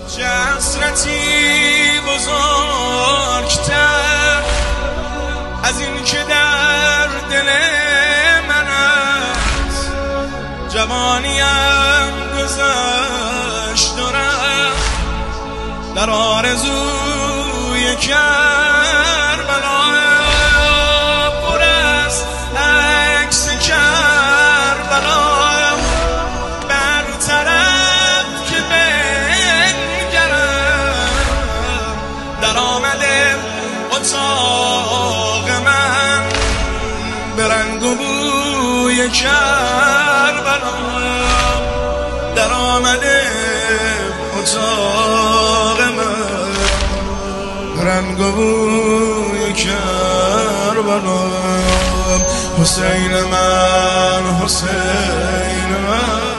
چه حسرتی بزرگتر از این که در دل من است. جوانیم گذشت و رفت در آرزوی کربلا، پر از عکس کربلا. بر طرف که بنگرم در آمده اتاق من به رنگ و بوی کربلا. در آمده اتاق من رنگ و بوی کربلا. حسین من، حسین من.